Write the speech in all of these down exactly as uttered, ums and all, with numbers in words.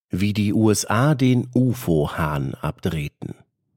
Wie die U S A den U F O-Hahn abdrehten.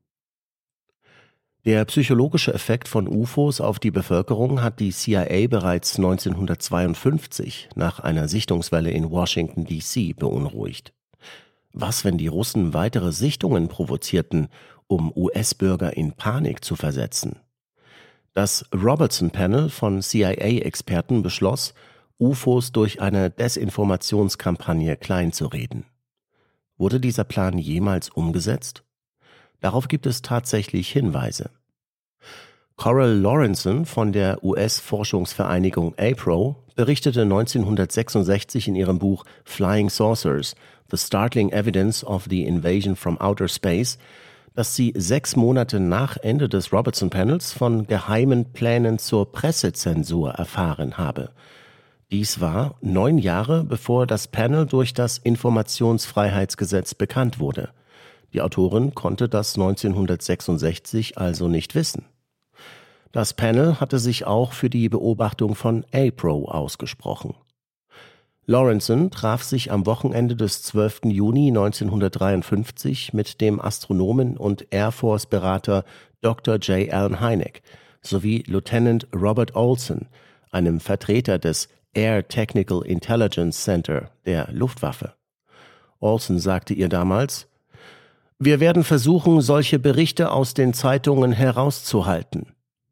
Der psychologische Effekt von U F Os auf die Bevölkerung hat die C I A bereits neunzehnhundertzweiundfünfzig nach einer Sichtungswelle in Washington D C beunruhigt. Was, wenn die Russen weitere Sichtungen provozierten, um U S-Bürger in Panik zu versetzen? Das Robertson-Panel von C I A-Experten beschloss, U F Os durch eine Desinformationskampagne kleinzureden. Wurde dieser Plan jemals umgesetzt? Darauf gibt es tatsächlich Hinweise. Coral Lawrenson von der U S-Forschungsvereinigung A P R O berichtete neunzehnhundertsechsundsechzig in ihrem Buch Flying Saucers – The Startling Evidence of the Invasion from Outer Space, dass sie sechs Monate nach Ende des Robertson-Panels von geheimen Plänen zur Pressezensur erfahren habe. Dies war neun Jahre, bevor das Panel durch das Informationsfreiheitsgesetz bekannt wurde. Die Autorin konnte das neunzehnhundertsechsundsechzig also nicht wissen. Das Panel hatte sich auch für die Beobachtung von A P R O ausgesprochen. Lawrenson traf sich am Wochenende des zwölften Juni neunzehnhundertdreiundfünfzig mit dem Astronomen und Air Force-Berater Doktor J. Allen Hynek sowie Lieutenant Robert Olson, einem Vertreter des Air Technical Intelligence Center der Luftwaffe. Olson sagte ihr damals: „Wir werden versuchen, solche Berichte aus den Zeitungen herauszuhalten."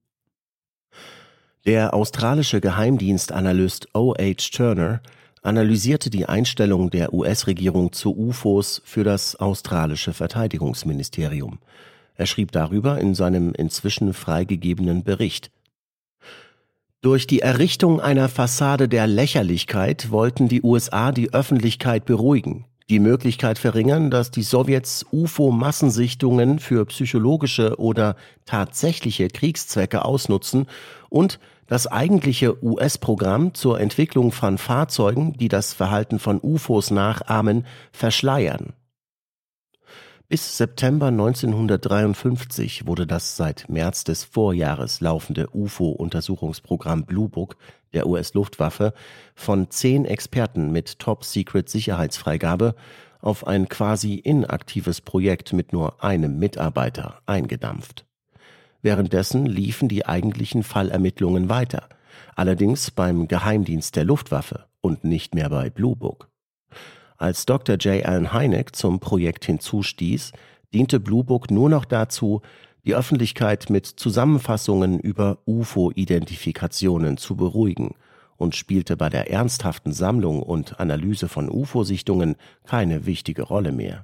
Der australische Geheimdienstanalyst O H Turner analysierte die Einstellung der U S-Regierung zu U F Os für das australische Verteidigungsministerium. Er schrieb darüber in seinem inzwischen freigegebenen Bericht: Durch die Errichtung einer Fassade der Lächerlichkeit wollten die U S A die Öffentlichkeit beruhigen, die Möglichkeit verringern, dass die Sowjets U F O-Massensichtungen für psychologische oder tatsächliche Kriegszwecke ausnutzen und das eigentliche U S-Programm zur Entwicklung von Fahrzeugen, die das Verhalten von U F Os nachahmen, verschleiern. Bis September neunzehnhundertdreiundfünfzig wurde das seit März des Vorjahres laufende U F O-Untersuchungsprogramm Blue Book der U S-Luftwaffe von zehn Experten mit Top-Secret-Sicherheitsfreigabe auf ein quasi inaktives Projekt mit nur einem Mitarbeiter eingedampft. Währenddessen liefen die eigentlichen Fallermittlungen weiter, allerdings beim Geheimdienst der Luftwaffe und nicht mehr bei Blue Book. Als Doktor J. Allen Hynek zum Projekt hinzustieß, diente Blue Book nur noch dazu, die Öffentlichkeit mit Zusammenfassungen über U F O-Identifikationen zu beruhigen und spielte bei der ernsthaften Sammlung und Analyse von U F O-Sichtungen keine wichtige Rolle mehr.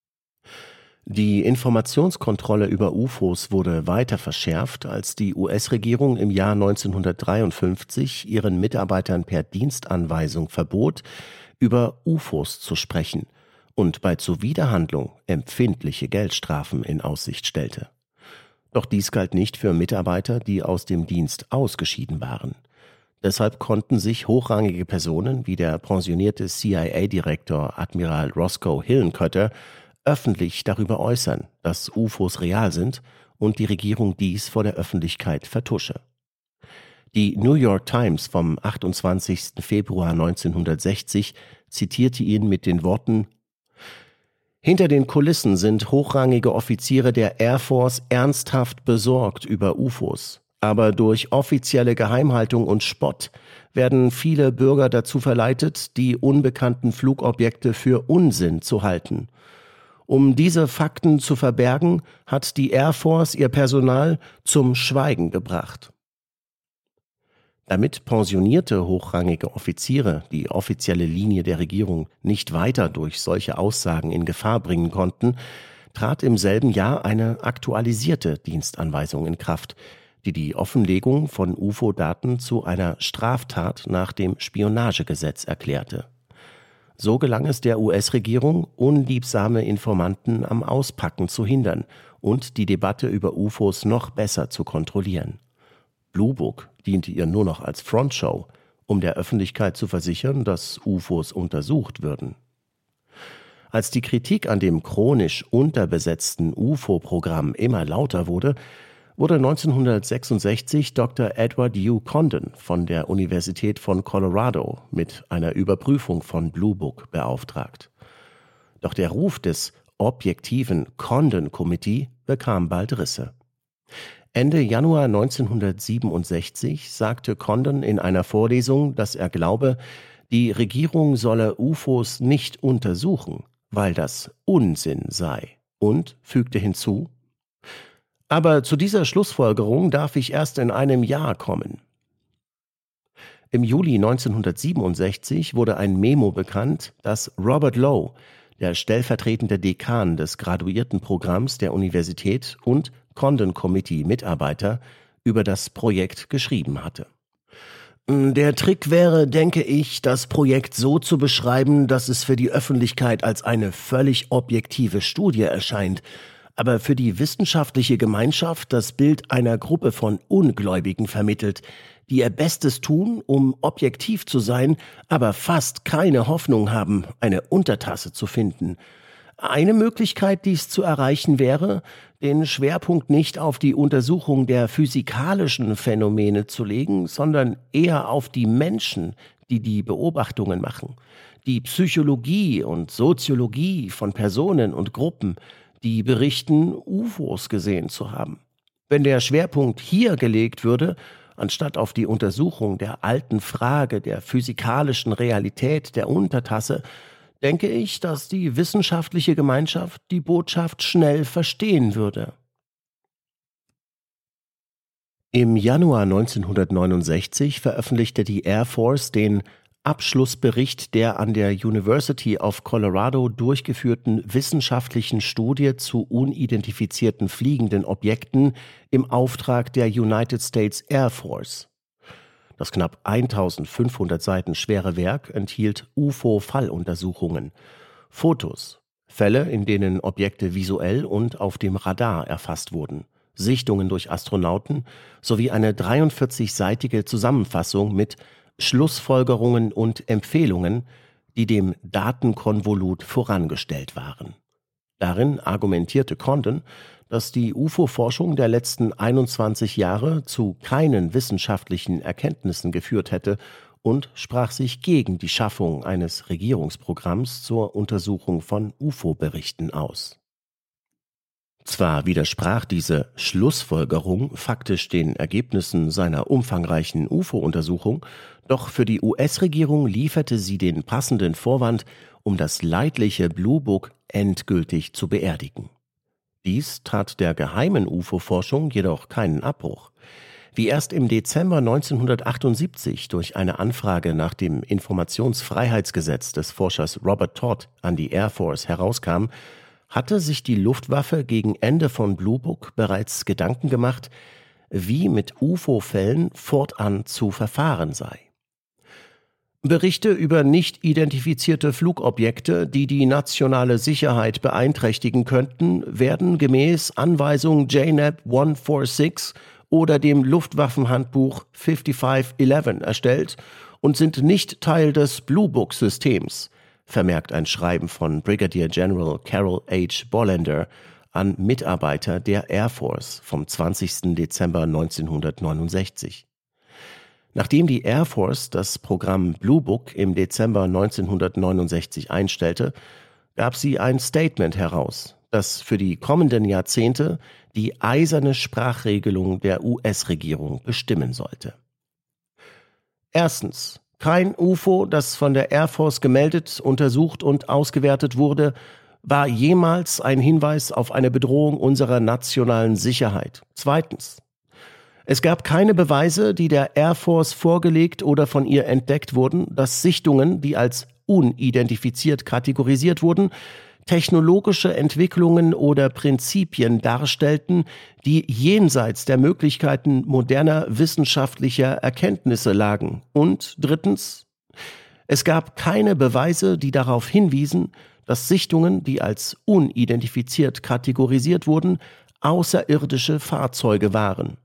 Die Informationskontrolle über U F Os wurde weiter verschärft, als die U S-Regierung im Jahr neunzehnhundertdreiundfünfzig ihren Mitarbeitern per Dienstanweisung verbot, über U F Os zu sprechen und bei Zuwiderhandlung empfindliche Geldstrafen in Aussicht stellte. Doch dies galt nicht für Mitarbeiter, die aus dem Dienst ausgeschieden waren. Deshalb konnten sich hochrangige Personen wie der pensionierte C I A-Direktor Admiral Roscoe Hillenkoetter öffentlich darüber äußern, dass U F Os real sind und die Regierung dies vor der Öffentlichkeit vertusche. Die New York Times vom achtundzwanzigsten Februar neunzehnhundertsechzig zitierte ihn mit den Worten: „Hinter den Kulissen sind hochrangige Offiziere der Air Force ernsthaft besorgt über U F Os. Aber durch offizielle Geheimhaltung und Spott werden viele Bürger dazu verleitet, die unbekannten Flugobjekte für Unsinn zu halten. Um diese Fakten zu verbergen, hat die Air Force ihr Personal zum Schweigen gebracht." Damit pensionierte hochrangige Offiziere die offizielle Linie der Regierung nicht weiter durch solche Aussagen in Gefahr bringen konnten, trat im selben Jahr eine aktualisierte Dienstanweisung in Kraft, die die Offenlegung von U F O-Daten zu einer Straftat nach dem Spionagegesetz erklärte. So gelang es der U S-Regierung, unliebsame Informanten am Auspacken zu hindern und die Debatte über U F Os noch besser zu kontrollieren. Blue Book diente ihr nur noch als Frontshow, um der Öffentlichkeit zu versichern, dass U F Os untersucht würden. Als die Kritik an dem chronisch unterbesetzten U F O-Programm immer lauter wurde, wurde neunzehnhundertsechsundsechzig Doktor Edward U. Condon von der Universität von Colorado mit einer Überprüfung von Blue Book beauftragt. Doch der Ruf des objektiven Condon Committee bekam bald Risse. Ende Januar neunzehnhundertsiebenundsechzig sagte Condon in einer Vorlesung, dass er glaube, die Regierung solle U F Os nicht untersuchen, weil das Unsinn sei, und fügte hinzu: Aber zu dieser Schlussfolgerung darf ich erst in einem Jahr kommen. Im Juli neunzehnhundertsiebenundsechzig wurde ein Memo bekannt, das Robert Lowe, der stellvertretende Dekan des Graduiertenprogramms der Universität und Condon Committee-Mitarbeiter, über das Projekt geschrieben hatte. Der Trick wäre, denke ich, das Projekt so zu beschreiben, dass es für die Öffentlichkeit als eine völlig objektive Studie erscheint, aber für die wissenschaftliche Gemeinschaft das Bild einer Gruppe von Ungläubigen vermittelt, die ihr Bestes tun, um objektiv zu sein, aber fast keine Hoffnung haben, eine Untertasse zu finden. Eine Möglichkeit, dies zu erreichen, wäre, den Schwerpunkt nicht auf die Untersuchung der physikalischen Phänomene zu legen, sondern eher auf die Menschen, die die Beobachtungen machen, die Psychologie und Soziologie von Personen und Gruppen, die berichten, U F Os gesehen zu haben. Wenn der Schwerpunkt hier gelegt würde, anstatt auf die Untersuchung der alten Frage der physikalischen Realität der Untertasse, denke ich, dass die wissenschaftliche Gemeinschaft die Botschaft schnell verstehen würde. Im Januar neunzehnhundertneunundsechzig veröffentlichte die Air Force den Abschlussbericht der an der University of Colorado durchgeführten wissenschaftlichen Studie zu unidentifizierten fliegenden Objekten im Auftrag der United States Air Force. Das knapp eintausendfünfhundert Seiten schwere Werk enthielt U F O-Falluntersuchungen, Fotos, Fälle, in denen Objekte visuell und auf dem Radar erfasst wurden, Sichtungen durch Astronauten sowie eine dreiundvierzigseitige Zusammenfassung mit Schlussfolgerungen und Empfehlungen, die dem Datenkonvolut vorangestellt waren. Darin argumentierte Condon, dass die U F O-Forschung der letzten einundzwanzig Jahre zu keinen wissenschaftlichen Erkenntnissen geführt hätte und sprach sich gegen die Schaffung eines Regierungsprogramms zur Untersuchung von U F O-Berichten aus. Zwar widersprach diese Schlussfolgerung faktisch den Ergebnissen seiner umfangreichen U F O-Untersuchung, doch für die U S-Regierung lieferte sie den passenden Vorwand, um das leidliche Blue Book endgültig zu beerdigen. Dies tat der geheimen U F O-Forschung jedoch keinen Abbruch. Wie erst im Dezember neunzehnhundertachtundsiebzig durch eine Anfrage nach dem Informationsfreiheitsgesetz des Forschers Robert Todd an die Air Force herauskam, hatte sich die Luftwaffe gegen Ende von Blue Book bereits Gedanken gemacht, wie mit U F O-Fällen fortan zu verfahren sei. Berichte über nicht identifizierte Flugobjekte, die die nationale Sicherheit beeinträchtigen könnten, werden gemäß Anweisung J N A B hundertsechsundvierzig oder dem Luftwaffenhandbuch fünfundfünfzig elf erstellt und sind nicht Teil des Blue Book-Systems, vermerkt ein Schreiben von Brigadier General Carroll H. Bollander an Mitarbeiter der Air Force vom zwanzigsten Dezember neunzehnhundertneunundsechzig. Nachdem die Air Force das Programm Blue Book im Dezember neunzehnhundertneunundsechzig einstellte, gab sie ein Statement heraus, das für die kommenden Jahrzehnte die eiserne Sprachregelung der U S-Regierung bestimmen sollte. Erstens. Kein U F O, das von der Air Force gemeldet, untersucht und ausgewertet wurde, war jemals ein Hinweis auf eine Bedrohung unserer nationalen Sicherheit. Zweitens. Es gab keine Beweise, die der Air Force vorgelegt oder von ihr entdeckt wurden, dass Sichtungen, die als unidentifiziert kategorisiert wurden, technologische Entwicklungen oder Prinzipien darstellten, die jenseits der Möglichkeiten moderner wissenschaftlicher Erkenntnisse lagen. Und drittens, es gab keine Beweise, die darauf hinwiesen, dass Sichtungen, die als unidentifiziert kategorisiert wurden, außerirdische Fahrzeuge waren.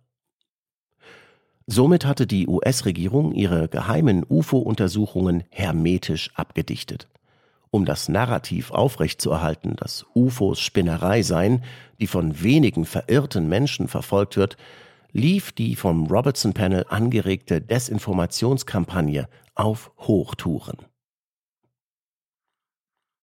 Somit hatte die U S-Regierung ihre geheimen U F O-Untersuchungen hermetisch abgedichtet. Um das Narrativ aufrechtzuerhalten, dass U F Os Spinnerei seien, die von wenigen verirrten Menschen verfolgt wird, lief die vom Robertson Panel angeregte Desinformationskampagne auf Hochtouren.